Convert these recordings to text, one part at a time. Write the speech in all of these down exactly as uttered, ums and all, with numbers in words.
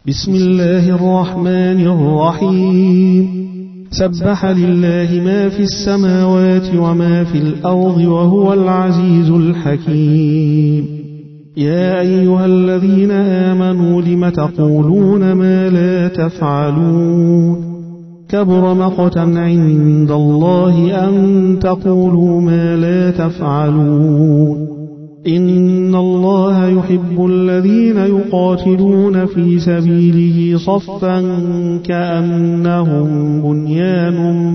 بسم الله الرحمن الرحيم سبح لله ما في السماوات وما في الأرض وهو العزيز الحكيم يا أيها الذين آمنوا لم تقولون ما لا تفعلون كبر مقتا عند الله أن تقولوا ما لا تفعلون إن الله يحب الذين يقاتلون في سبيله صفا كأنهم بنيان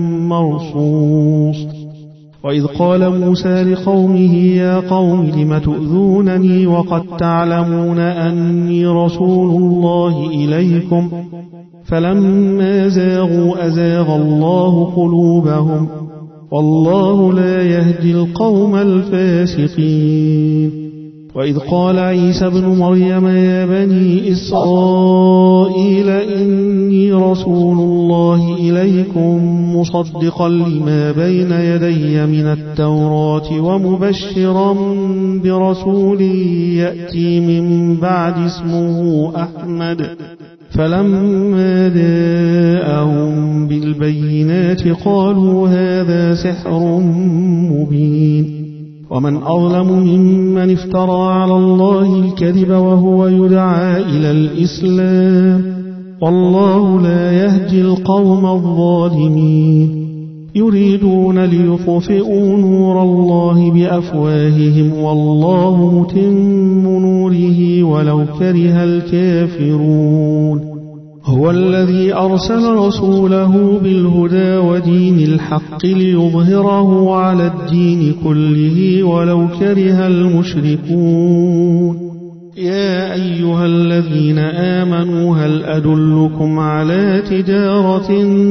مرصوص وإذ قال موسى لقومه يا قوم لم تؤذونني وقد تعلمون أني رسول الله إليكم فلما زاغوا أزاغ الله قلوبهم والله لا يهدي القوم الفاسقين وإذ قال عيسى ابن مريم يا بني إسرائيل إني رسول الله إليكم مصدقا لما بين يدي من التوراة ومبشرا برسول يأتي من بعد اسمه أحمد فلما جاءهم بالبينات قالوا هذا سحر مبين ومن أظلم ممن افترى على الله الكذب وهو يدعى إلى الإسلام والله لا يهدي القوم الظالمين يريدون ليطفئوا نور الله بأفواههم والله متم نوره ولو كره الكافرون هو الذي أرسل رسوله بالهدى ودين الحق ليظهره على الدين كله ولو كره المشركون يا أيها الذين آمنوا هل أدلكم على تجارة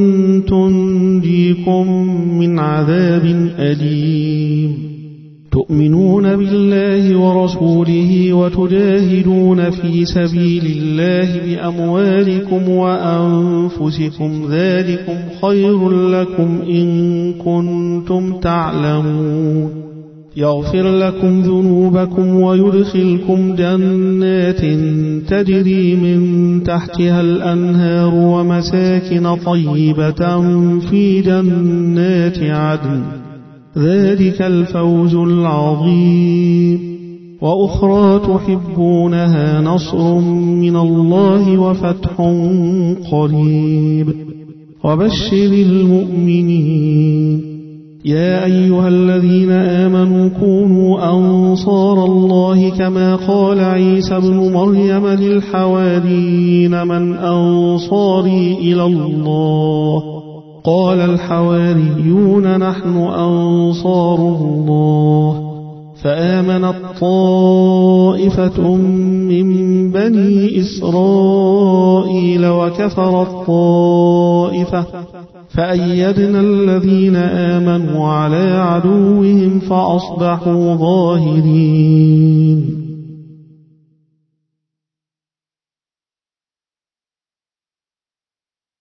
تنجيكم من عذاب أليم تؤمنون بالله ورسوله وتجاهدون في سبيل الله بأموالكم وأنفسكم ذلكم خير لكم إن كنتم تعلمون يغفر لكم ذنوبكم ويدخلكم جنات تجري من تحتها الأنهار ومساكن طيبة في جنات عدن ذلك الفوز العظيم وأخرى تحبونها نصر من الله وفتح قريب وبشر المؤمنين يا أيها الذين آمنوا كونوا أنصار الله كما قال عيسى ابن مريم للحواريين من أنصاري إلى الله قال الحواريون نحن أنصار الله فآمنت طائفة من بني إسرائيل وكفرت طائفة فأيدنا الذين آمنوا على عدوهم فأصبحوا ظاهرين